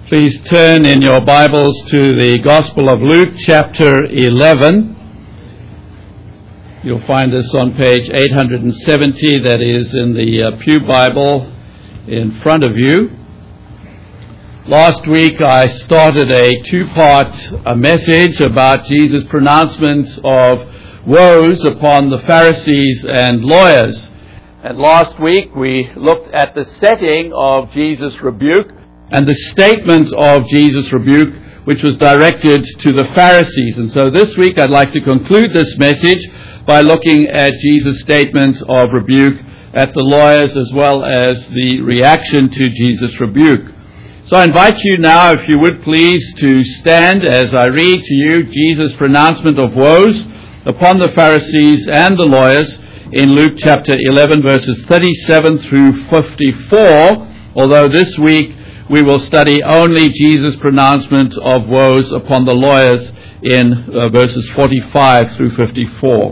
Please turn in your Bibles to the Gospel of Luke, chapter 11. You'll find this on page 870, that is in the Pew Bible in front of you. Last week I started a two-part message about Jesus' pronouncement of woes upon the Pharisees and lawyers. And last week we looked at the setting of Jesus' rebuke and the statement of Jesus' rebuke, which was directed to the Pharisees. And so this week I'd like to conclude this message by looking at Jesus' statement of rebuke at the lawyers as well as the reaction to Jesus' rebuke. So I invite you now, if you would please, to stand as I read to you Jesus' pronouncement of woes upon the Pharisees and the lawyers in Luke chapter 11, verses 37 through 54, although this week we will study only Jesus' pronouncement of woes upon the lawyers in verses 45 through 54.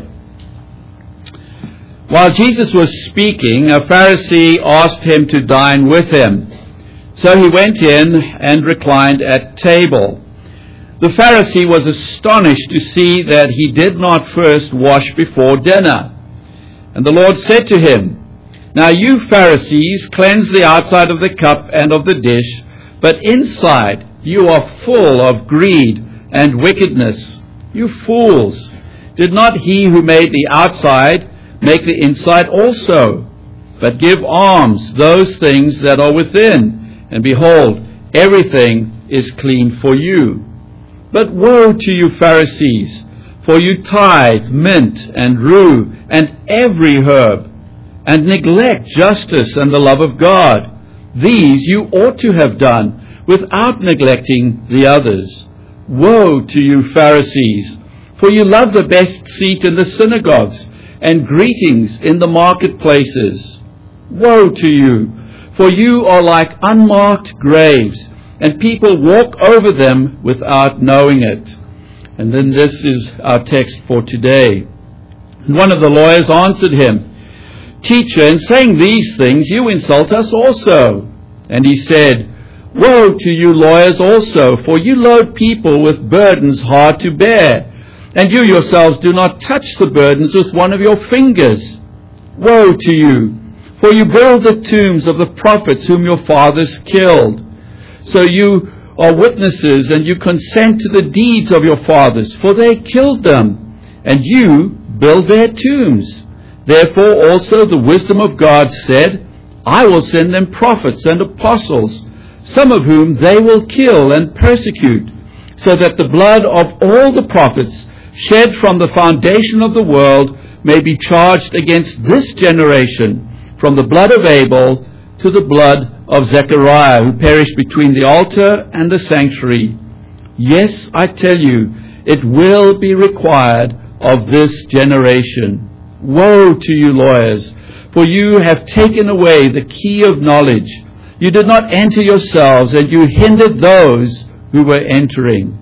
While Jesus was speaking, a Pharisee asked him to dine with him. So he went in and reclined at table. The Pharisee was astonished to see that he did not first wash before dinner. And the Lord said to him, "Now you Pharisees cleanse the outside of the cup and of the dish, but inside you are full of greed and wickedness. You fools! Did not he who made the outside make the inside also? But give alms those things that are within, and behold, everything is clean for you. But woe to you Pharisees, for you tithe mint and rue and every herb, and neglect justice and the love of God. These you ought to have done without neglecting the others. Woe to you Pharisees, for you love the best seat in the synagogues and greetings in the marketplaces. Woe to you, for you are like unmarked graves, and people walk over them without knowing it." And then this is our text for today. One of the lawyers answered him, "Teacher, in saying these things, you insult us also." And he said, "Woe to you lawyers also, for you load people with burdens hard to bear, and you yourselves do not touch the burdens with one of your fingers. Woe to you, for you build the tombs of the prophets whom your fathers killed. So you are witnesses, and you consent to the deeds of your fathers, for they killed them, and you build their tombs. Therefore also the wisdom of God said, I will send them prophets and apostles, some of whom they will kill and persecute, so that the blood of all the prophets shed from the foundation of the world may be charged against this generation, from the blood of Abel to the blood of Zechariah, who perished between the altar and the sanctuary. Yes, I tell you, it will be required of this generation. Woe to you lawyers, for you have taken away the key of knowledge. You did not enter yourselves, and you hindered those who were entering."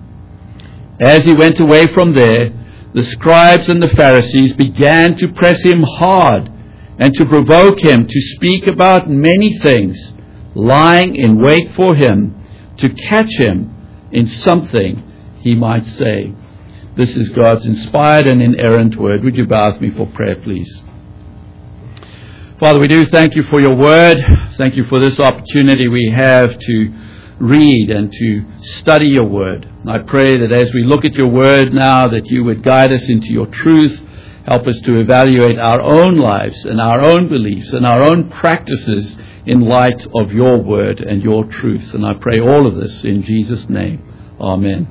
As he went away from there, the scribes and the Pharisees began to press him hard and to provoke him to speak about many things, lying in wait for him to catch him in something he might say. This is God's inspired and inerrant word. Would you bow with me for prayer, please? Father, we do thank you for your word. Thank you for this opportunity we have to read and to study your word. And I pray that as we look at your word now, that you would guide us into your truth. Help us to evaluate our own lives and our own beliefs and our own practices in light of your word and your truth. And I pray all of this in Jesus' name. Amen.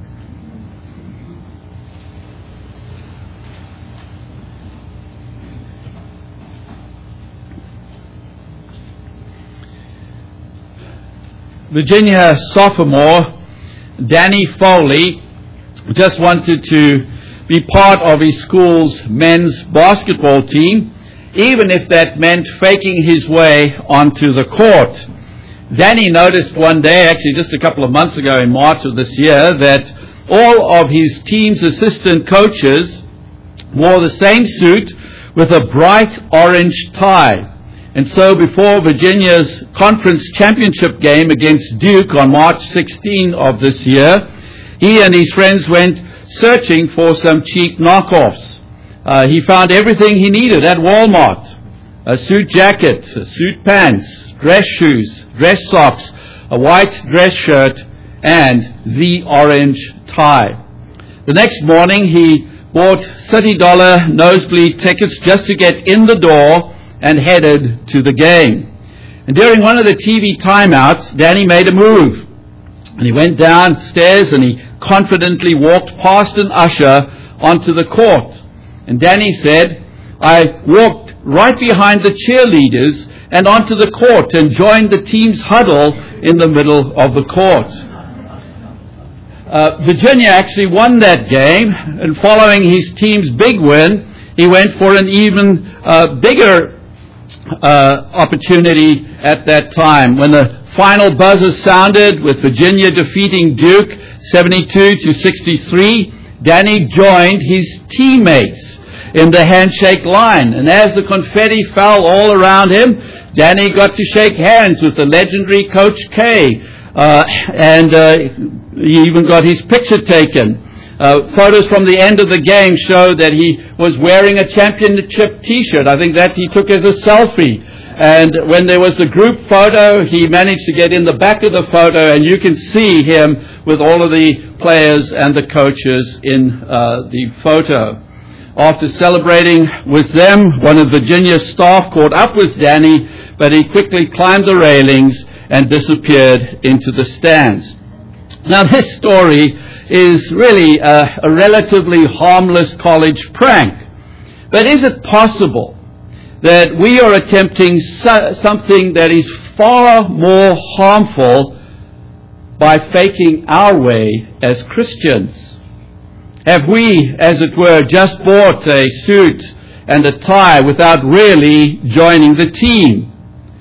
Virginia sophomore Danny Foley just wanted to be part of his school's men's basketball team, even if that meant faking his way onto the court. Danny noticed one day, actually just a couple of months ago in March of this year, that all of his team's assistant coaches wore the same suit with a bright orange tie. And so before Virginia's conference championship game against Duke on March 16 of this year, he and his friends went searching for some cheap knockoffs. He found everything he needed at Walmart: a suit jacket, suit pants, dress shoes, dress socks, a white dress shirt, and the orange tie. The next morning, he bought $30 nosebleed tickets just to get in the door and headed to the game. And during one of the TV timeouts, Danny made a move. And he went downstairs and he confidently walked past an usher onto the court. And Danny said, "I walked right behind the cheerleaders and onto the court and joined the team's huddle in the middle of the court." Virginia actually won that game, and following his team's big win, he went for an even bigger opportunity at that time. When the final buzzer sounded with Virginia defeating Duke 72-63, Danny joined his teammates in the handshake line. And as the confetti fell all around him, Danny got to shake hands with the legendary Coach K. He even got his picture taken. Photos from the end of the game show that he was wearing a championship T-shirt. I think that he took as a selfie. And when there was the group photo, he managed to get in the back of the photo, and you can see him with all of the players and the coaches in the photo. After celebrating with them, one of Virginia's staff caught up with Danny, but he quickly climbed the railings and disappeared into the stands. Now, this story is really a relatively harmless college prank. But is it possible that we are attempting something that is far more harmful by faking our way as Christians? Have we, as it were, just bought a suit and a tie without really joining the team?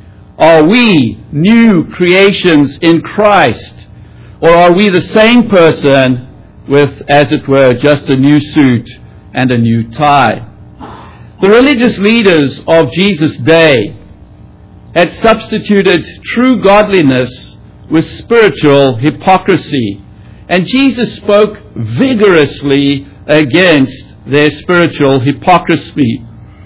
Are we new creations in Christ? Or are we the same person with, as it were, just a new suit and a new tie? The religious leaders of Jesus' day had substituted true godliness with spiritual hypocrisy. And Jesus spoke vigorously against their spiritual hypocrisy.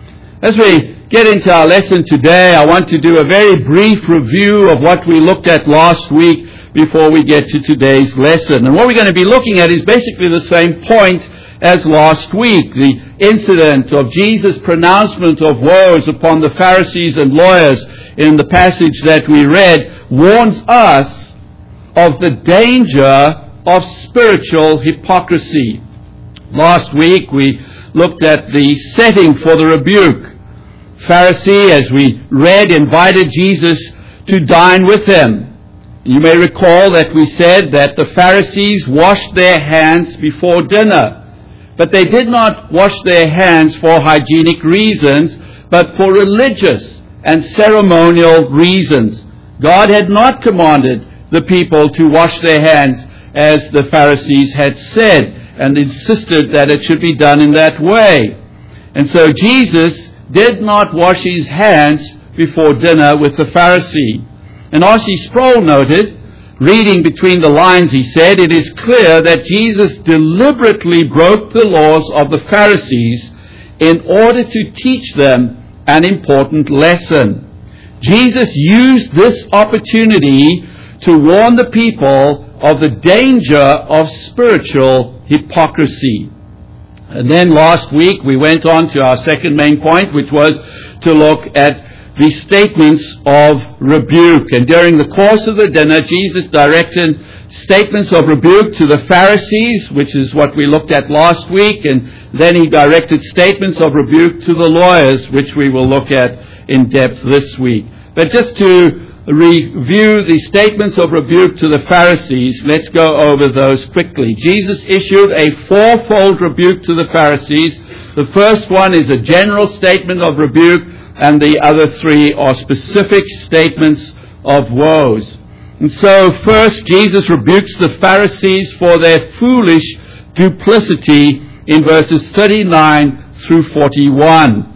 As we get into our lesson today, I want to do a very brief review of what we looked at last week before we get to today's lesson. And what we're going to be looking at is basically the same point as last week. The incident of Jesus' pronouncement of woes upon the Pharisees and lawyers in the passage that we read warns us of the danger of spiritual hypocrisy. Last week we looked at the setting for the rebuke. Pharisee, as we read, invited Jesus to dine with him. You may recall that we said that the Pharisees washed their hands before dinner. But they did not wash their hands for hygienic reasons, but for religious and ceremonial reasons. God had not commanded the people to wash their hands as the Pharisees had said, and insisted that it should be done in that way. And so Jesus did not wash his hands before dinner with the Pharisee. And R.C. Sproul noted, reading between the lines, he said, "It is clear that Jesus deliberately broke the laws of the Pharisees in order to teach them an important lesson. Jesus used this opportunity to warn the people of the danger of spiritual hypocrisy." And then last week we went on to our second main point, which was to look at the statements of rebuke. And during the course of the dinner, Jesus directed statements of rebuke to the Pharisees, which is what we looked at last week, and then he directed statements of rebuke to the lawyers, which we will look at in depth this week. But just to review the statements of rebuke to the Pharisees, let's go over those quickly. Jesus issued a fourfold rebuke to the Pharisees. The first one is a general statement of rebuke, and the other three are specific statements of woes. And so first, Jesus rebukes the Pharisees for their foolish duplicity in verses 39 through 41.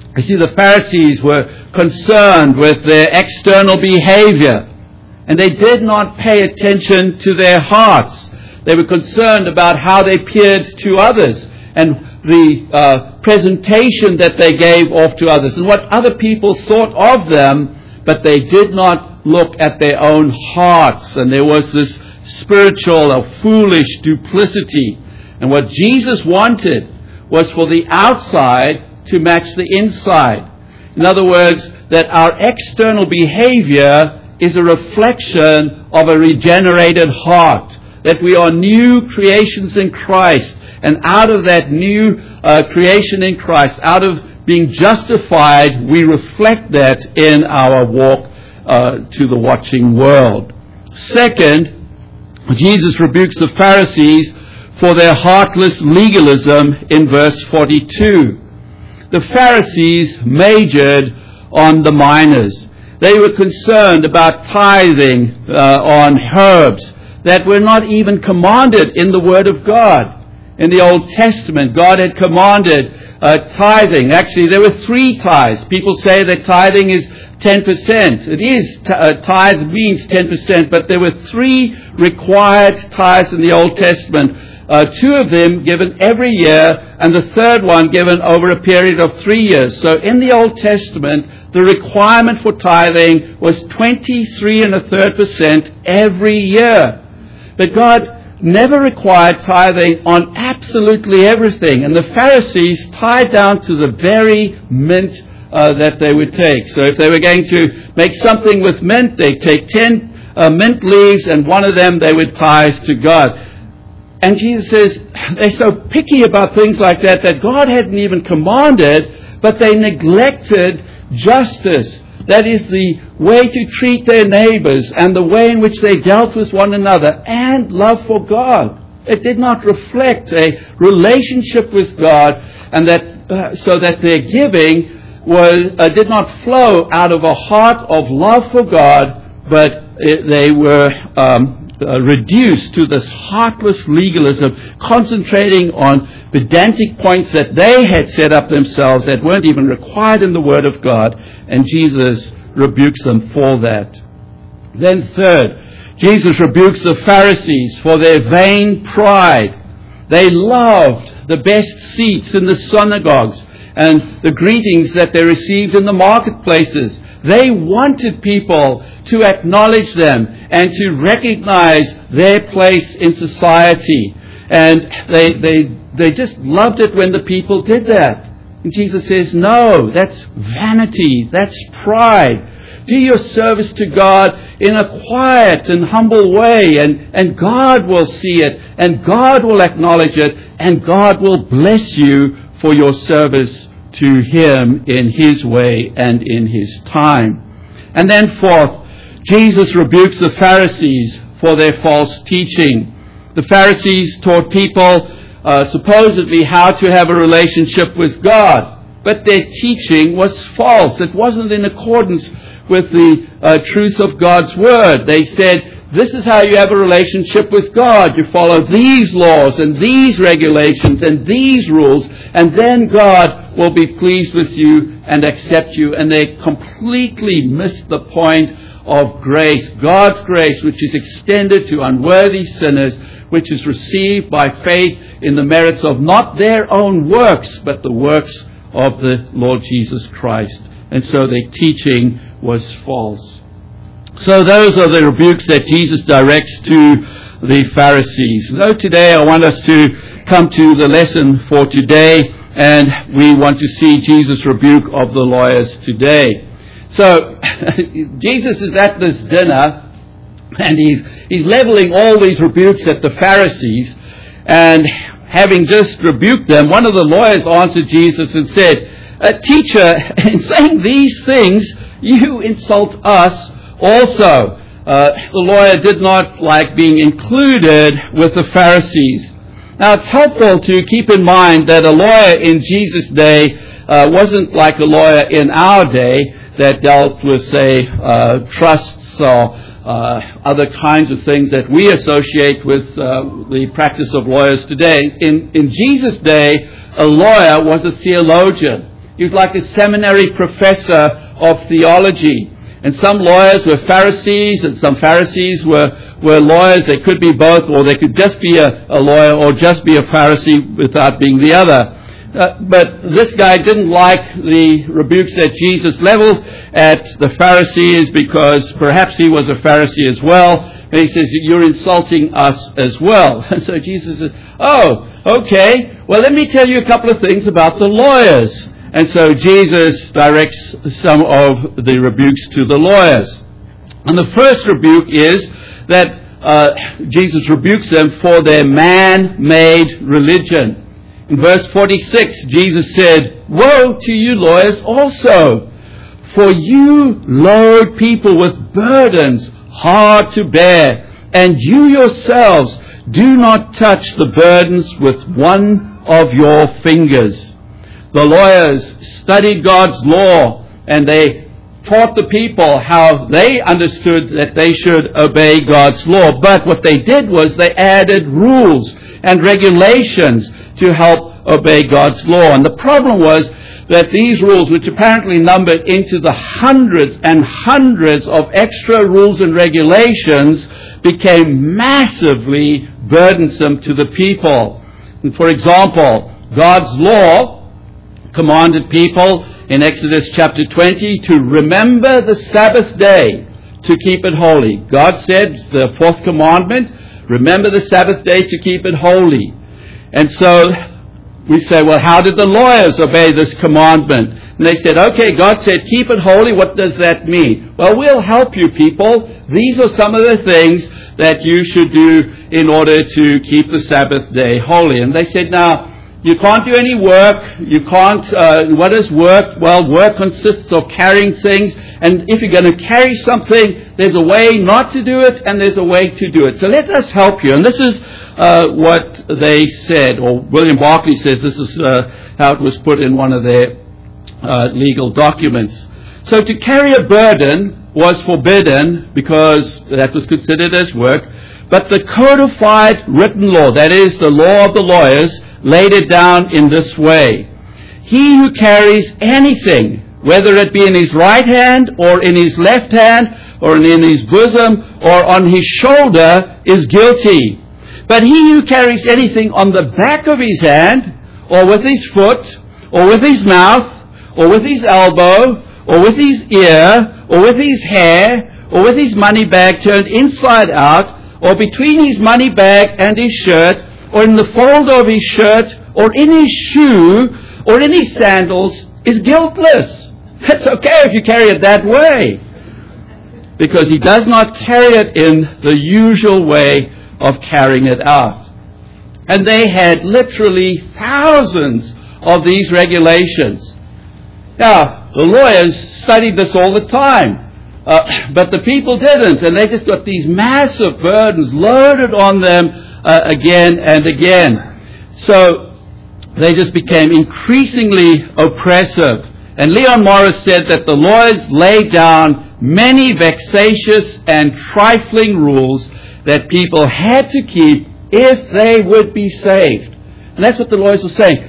You see, the Pharisees were concerned with their external behavior, and they did not pay attention to their hearts. They were concerned about how they appeared to others and the presentation that they gave off to others and what other people thought of them, but they did not look at their own hearts. And there was this spiritual or foolish duplicity. And what Jesus wanted was for the outside to match the inside. In other words, that our external behavior is a reflection of a regenerated heart, that we are new creations in Christ, and out of that new creation in Christ, out of being justified, we reflect that in our walk to the watching world. Second, Jesus rebukes the Pharisees for their heartless legalism in verse 42. The Pharisees majored on the minors. They were concerned about tithing on herbs that were not even commanded in the Word of God. In the Old Testament, God had commanded tithing. Actually, there were 3 tithes. People say that tithing is 10%. It is, tithe means 10%, but there were 3 required tithes in the Old Testament. 2 of them given every year, and the third one given over a period of 3 years. So in the Old Testament, the requirement for tithing was 23.33% every year. But God never required tithing on absolutely everything. And the Pharisees tied down to the very mint that they would take. So if they were going to make something with mint, they'd take 10 mint leaves, and one of them they would tithe to God. And Jesus says they're so picky about things like that that God hadn't even commanded, but they neglected justice. That is the way to treat their neighbors and the way in which they dealt with one another, and love for God. It did not reflect a relationship with God, and that so that their giving did not flow out of a heart of love for God, but they were reduced to this heartless legalism, concentrating on pedantic points that they had set up themselves that weren't even required in the Word of God, and Jesus rebukes them for that. Then third, Jesus rebukes the Pharisees for their vain pride. They loved the best seats in the synagogues and the greetings that they received in the marketplaces. They wanted people to acknowledge them and to recognize their place in society. And they just loved it when the people did that. And Jesus says, no, that's vanity, that's pride. Do your service to God in a quiet and humble way, and God will see it, and God will acknowledge it, and God will bless you for your service to Him in His way and in His time. And then fourth, Jesus rebukes the Pharisees for their false teaching. The Pharisees taught people supposedly how to have a relationship with God, but their teaching was false. It wasn't in accordance with the truth of God's Word. They said, this is how you have a relationship with God. You follow these laws and these regulations and these rules, and then God will be pleased with you and accept you. And they completely missed the point of grace, God's grace, which is extended to unworthy sinners, which is received by faith in the merits of not their own works, but the works of the Lord Jesus Christ. And so their teaching was false. So those are the rebukes that Jesus directs to the Pharisees. So today I want us to come to the lesson for today, and we want to see Jesus' rebuke of the lawyers today. So Jesus is at this dinner, and he's leveling all these rebukes at the Pharisees, and having just rebuked them, one of the lawyers answered Jesus and said, Teacher, in saying these things, you insult us also. The lawyer did not like being included with the Pharisees. Now, it's helpful to keep in mind that a lawyer in Jesus' day wasn't like a lawyer in our day that dealt with, say, trusts or other kinds of things that we associate with the practice of lawyers today. In Jesus' day, a lawyer was a theologian. He was like a seminary professor of theology. And some lawyers were Pharisees, and some Pharisees were lawyers. They could be both, or they could just be a lawyer or just be a Pharisee without being the other. But this guy didn't like the rebukes that Jesus leveled at the Pharisees, because perhaps he was a Pharisee as well. And he says, you're insulting us as well. And so Jesus says, oh, okay, well, let me tell you a couple of things about the lawyers. And so Jesus directs some of the rebukes to the lawyers. And the first rebuke is that Jesus rebukes them for their man-made religion. In verse 46, Jesus said, "Woe to you lawyers also, for you load people with burdens hard to bear, and you yourselves do not touch the burdens with one of your fingers." The lawyers studied God's law, and they taught the people how they understood that they should obey God's law. But what they did was they added rules and regulations to help obey God's law. And the problem was that these rules, which apparently numbered into the hundreds and hundreds of extra rules and regulations, became massively burdensome to the people. And for example, God's law commanded people in Exodus chapter 20 to remember the Sabbath day, to keep it holy. God said, the fourth commandment, remember the Sabbath day to keep it holy. And so we say, well, how did the lawyers obey this commandment? And they said, okay, God said, keep it holy. What does that mean? Well, we'll help you people. These are some of the things that you should do in order to keep the Sabbath day holy. And they said, now, you can't do any work. You can't, what is work? Well, work consists of carrying things. And if you're going to carry something, there's a way not to do it, and there's a way to do it. So let us help you. And this is what they said, or William Barclay says this is how it was put in one of their legal documents. So to carry a burden was forbidden because that was considered as work. But the codified written law, that is the law of the lawyers, laid it down in this way. He who carries anything, whether it be in his right hand or in his left hand or in his bosom or on his shoulder, is guilty. But he who carries anything on the back of his hand, or with his foot, or with his mouth, or with his elbow, or with his ear, or with his hair, or with his money bag turned inside out, or between his money bag and his shirt, or in the fold of his shirt, or in his shoe, or in his sandals, is guiltless. That's okay if you carry it that way, because he does not carry it in the usual way of carrying it out. And they had literally thousands of these regulations. Now, the lawyers studied this all the time. But the people didn't, and they just got these massive burdens loaded on them again and again. So they just became increasingly oppressive. And Leon Morris said that the lawyers laid down many vexatious and trifling rules that people had to keep if they would be saved. And that's what the lawyers were saying.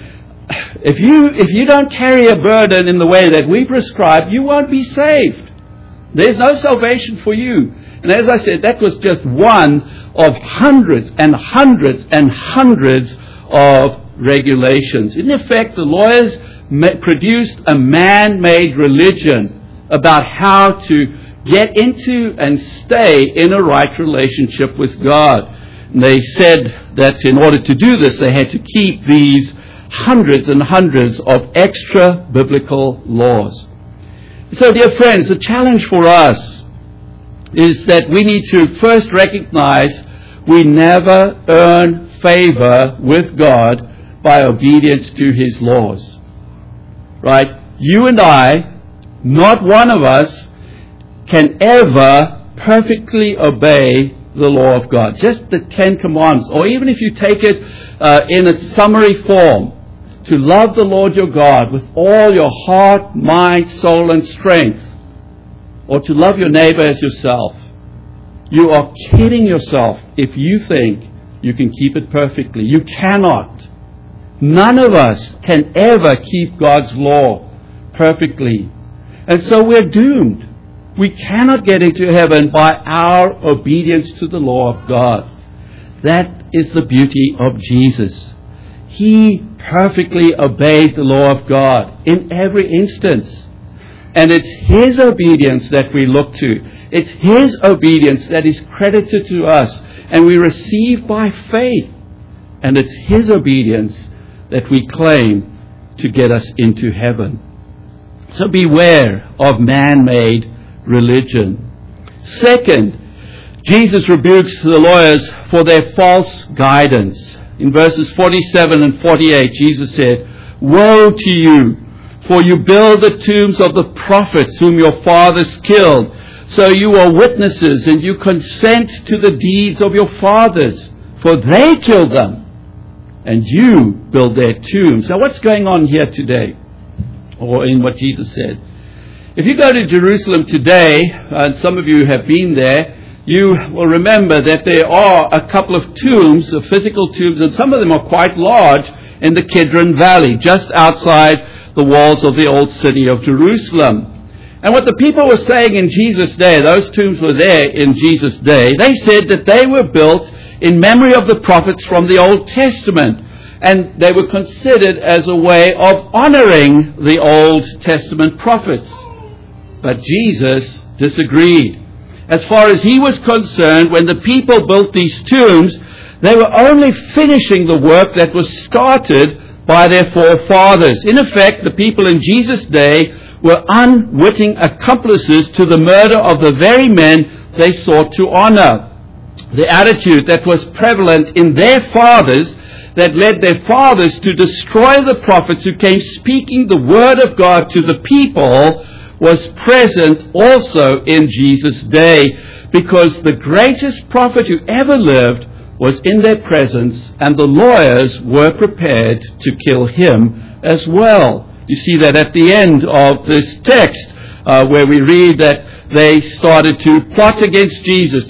If you don't carry a burden in the way that we prescribe, you won't be saved. There's no salvation for you. And as I said, that was just one of hundreds and hundreds and hundreds of regulations. In effect, the lawyers produced a man-made religion about how to get into and stay in a right relationship with God. And they said that in order to do this, they had to keep these hundreds and hundreds of extra biblical laws. So, dear friends, the challenge for us is that we need to first recognize we never earn favor with God by obedience to His laws. Right? You and I, not one of us, can ever perfectly obey the law of God. Just the Ten Commandments, or even if you take it in its summary form, to love the Lord your God with all your heart, mind, soul, and strength, or to love your neighbor as yourself. You are kidding yourself if you think you can keep it perfectly. You cannot. None of us can ever keep God's law perfectly. And so we're doomed. We cannot get into heaven by our obedience to the law of God. That is the beauty of Jesus. He perfectly obeyed the law of God in every instance. And it's His obedience that we look to. It's His obedience that is credited to us and we receive by faith. And it's His obedience that we claim to get us into heaven. So beware of man-made religion. Second, Jesus rebukes the lawyers for their false guidance. In verses 47 and 48, Jesus said, "Woe to you, for you build the tombs of the prophets whom your fathers killed. So you are witnesses, and you consent to the deeds of your fathers, for they killed them, and you build their tombs." Now what's going on here today? Or in what Jesus said. If you go to Jerusalem today, and some of you have been there, you will remember that there are a couple of tombs, physical tombs, and some of them are quite large in the Kidron Valley, just outside the walls of the old city of Jerusalem. And what the people were saying in Jesus' day, those tombs were there in Jesus' day, they said that they were built in memory of the prophets from the Old Testament. And they were considered as a way of honoring the Old Testament prophets. But Jesus disagreed. As far as He was concerned, when the people built these tombs, they were only finishing the work that was started by their forefathers. In effect, the people in Jesus' day were unwitting accomplices to the murder of the very men they sought to honor. The attitude that was prevalent in their fathers, that led their fathers to destroy the prophets who came speaking the word of God to the people, was present also in Jesus' day, because the greatest prophet who ever lived was in their presence, and the lawyers were prepared to kill him as well. You see that at the end of this text, where we read that they started to plot against Jesus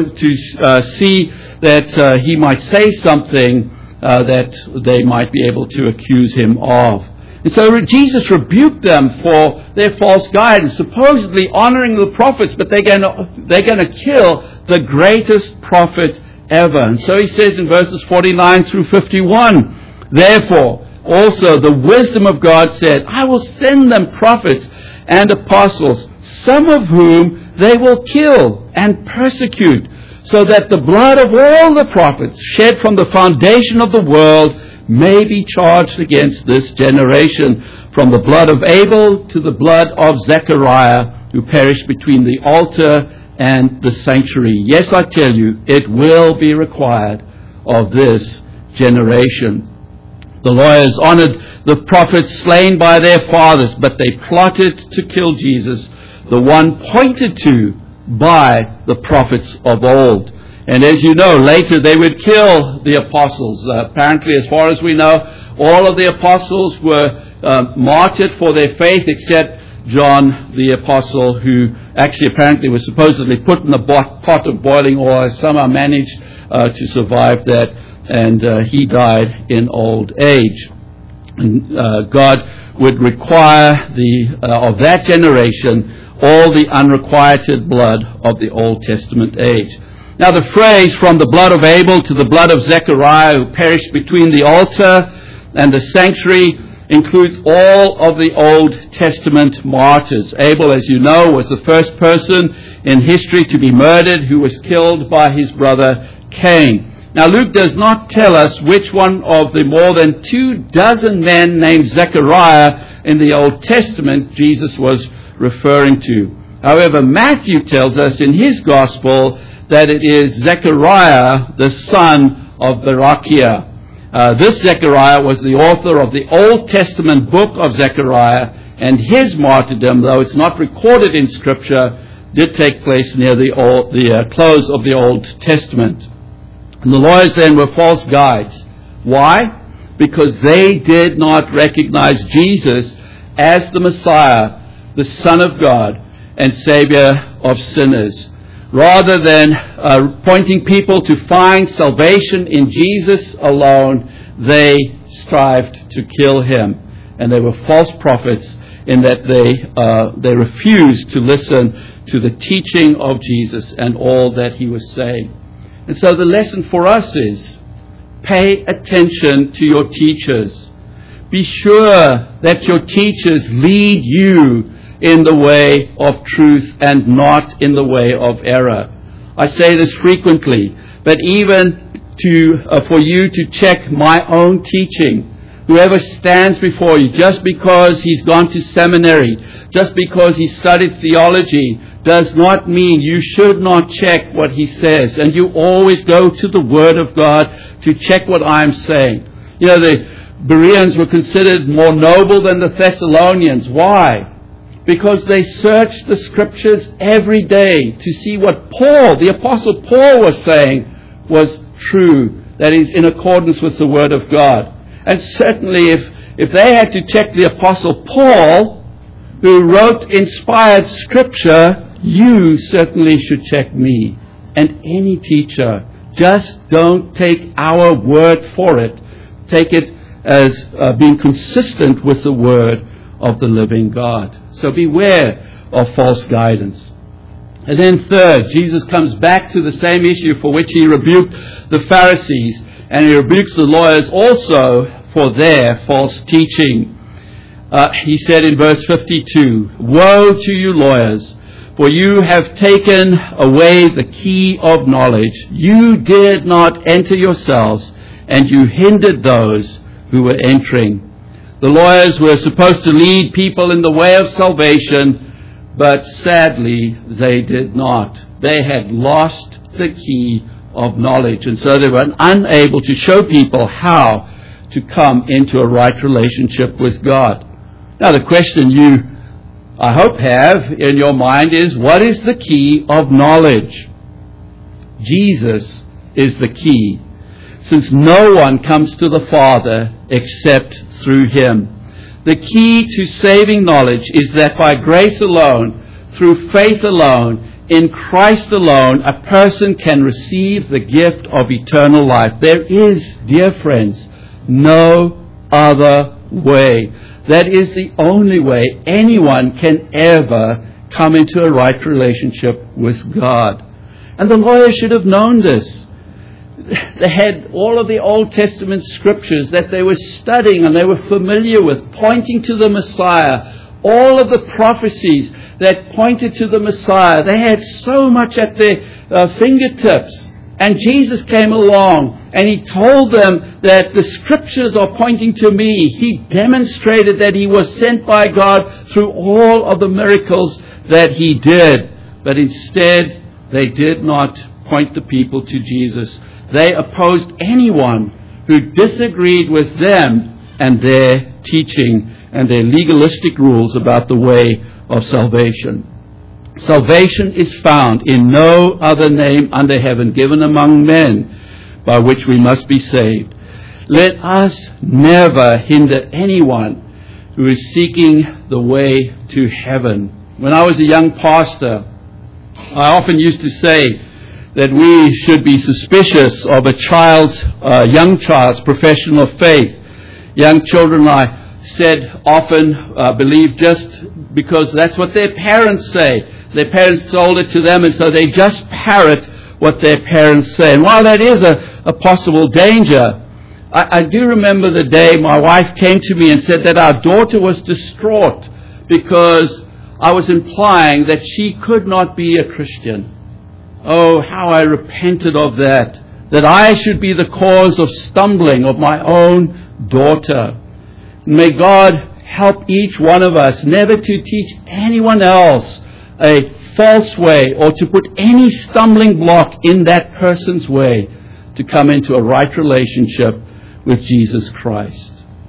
to see that he might say something that they might be able to accuse him of. And so Jesus rebuked them for their false guidance, supposedly honoring the prophets, but they're going to kill the greatest prophet ever. And so he says in verses 49 through 51, "Therefore also the wisdom of God said, I will send them prophets and apostles, some of whom they will kill and persecute, so that the blood of all the prophets shed from the foundation of the world may be charged against this generation, from the blood of Abel to the blood of Zechariah, who perished between the altar and the sanctuary. Yes, I tell you, it will be required of this generation." The lawyers honored the prophets slain by their fathers, but they plotted to kill Jesus, the one pointed to by the prophets of old. And as you know, later they would kill the apostles. Apparently, as far as we know, all of the apostles were martyred for their faith, except John the apostle, who actually apparently was supposedly put in a pot of boiling oil. Somehow managed to survive that, and he died in old age. And God would require of that generation all the unrequited blood of the Old Testament age. Now the phrase "from the blood of Abel to the blood of Zechariah, who perished between the altar and the sanctuary" includes all of the Old Testament martyrs. Abel, as you know, was the first person in history to be murdered, who was killed by his brother Cain. Now Luke does not tell us which one of the more than 24 men named Zechariah in the Old Testament Jesus was referring to. However, Matthew tells us in his gospel that it is Zechariah, the son of Berechiah. This Zechariah was the author of the Old Testament book of Zechariah, and his martyrdom, though it's not recorded in Scripture, did take place near the close of the Old Testament. And the lawyers then were false guides. Why? Because they did not recognize Jesus as the Messiah, the Son of God and Savior of sinners. Rather than pointing people to find salvation in Jesus alone, they strived to kill him. And they were false prophets, in that they refused to listen to the teaching of Jesus and all that he was saying. And so the lesson for us is, pay attention to your teachers. Be sure that your teachers lead you in the way of truth and not in the way of error. I say this frequently, but even for you to check my own teaching. Whoever stands before you, just because he's gone to seminary, just because he studied theology, does not mean you should not check what he says. And you always go to the Word of God to check what I'm saying. You know, the Bereans were considered more noble than the Thessalonians. Why? Because they searched the Scriptures every day to see what Paul, the Apostle Paul, was saying was true, that is in accordance with the Word of God. And certainly if they had to check the Apostle Paul, who wrote inspired Scripture, you certainly should check me and any teacher. Just don't take our word for it. Take it as being consistent with the Word of the living God. So beware of false guidance. And then third, Jesus comes back to the same issue for which he rebuked the Pharisees, and he rebukes the lawyers also for their false teaching. He said in verse 52, "Woe to you lawyers, for you have taken away the key of knowledge. You did not enter yourselves, and you hindered those who were entering." The lawyers were supposed to lead people in the way of salvation, but sadly they did not. They had lost the key of knowledge, and so they were unable to show people how to come into a right relationship with God. Now the question you, I hope, have in your mind is, what is the key of knowledge? Jesus is the key, since no one comes to the Father except through him. The key to saving knowledge is that by grace alone, through faith alone, in Christ alone, a person can receive the gift of eternal life. There is, dear friends, no other way. That is the only way anyone can ever come into a right relationship with God. And the lawyers should have known this. They had all of the Old Testament scriptures that they were studying and they were familiar with, pointing to the Messiah. All of the prophecies that pointed to the Messiah. They had so much at their fingertips. And Jesus came along and he told them that the scriptures are pointing to me. He demonstrated that he was sent by God through all of the miracles that he did. But instead, they did not point the people to Jesus. They opposed anyone who disagreed with them and their teaching and their legalistic rules about the way of salvation. Salvation is found in no other name under heaven given among men by which we must be saved. Let us never hinder anyone who is seeking the way to heaven. When I was a young pastor, I often used to say that we should be suspicious of a young child's profession of faith. Young children, I said, often believe just because that's what their parents say. Their parents told it to them, and so they just parrot what their parents say. And while that is a possible danger, I do remember the day my wife came to me and said that our daughter was distraught because I was implying that she could not be a Christian. Oh, how I repented of that I should be the cause of stumbling of my own daughter. May God help each one of us never to teach anyone else a false way or to put any stumbling block in that person's way to come into a right relationship with Jesus Christ.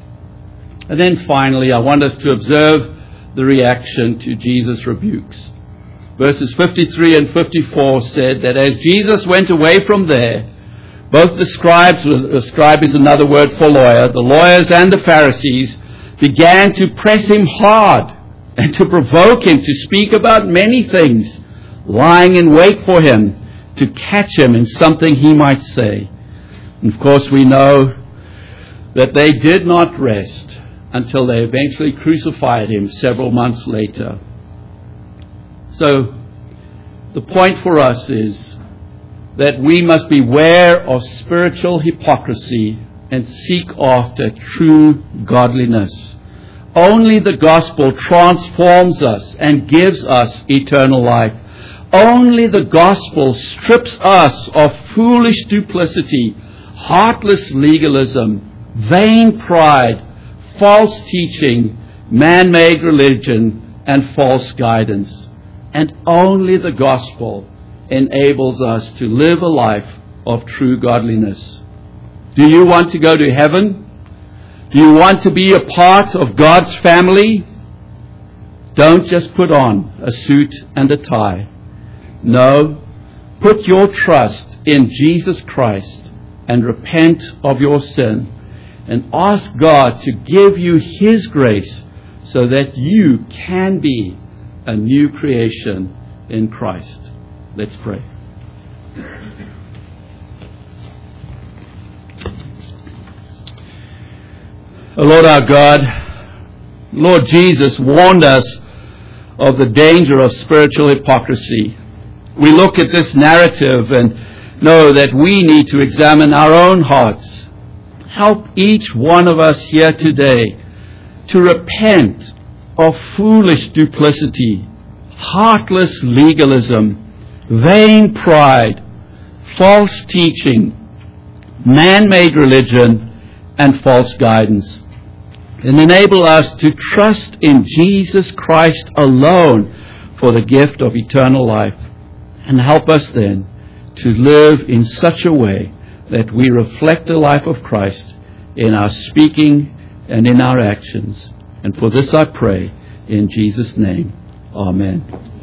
And then finally, I want us to observe the reaction to Jesus' rebukes. Verses 53 and 54 said that as Jesus went away from there, both the scribes, a scribe is another word for lawyer, the lawyers and the Pharisees began to press him hard and to provoke him to speak about many things, lying in wait for him to catch him in something he might say. And of course we know that they did not rest until they eventually crucified him several months later. So, the point for us is that we must beware of spiritual hypocrisy and seek after true godliness. Only the gospel transforms us and gives us eternal life. Only the gospel strips us of foolish duplicity, heartless legalism, vain pride, false teaching, man-made religion, and false guidance. And only the gospel enables us to live a life of true godliness. Do you want to go to heaven? Do you want to be a part of God's family? Don't just put on a suit and a tie. No, put your trust in Jesus Christ and repent of your sin and ask God to give you His grace so that you can be a new creation in Christ. Let's pray. Oh Lord our God, Lord Jesus warned us of the danger of spiritual hypocrisy. We look at this narrative and know that we need to examine our own hearts. Help each one of us here today to repent of foolish duplicity, heartless legalism, vain pride, false teaching, man-made religion, and false guidance. And enable us to trust in Jesus Christ alone for the gift of eternal life. And help us then to live in such a way that we reflect the life of Christ in our speaking and in our actions. And for this I pray in Jesus' name. Amen.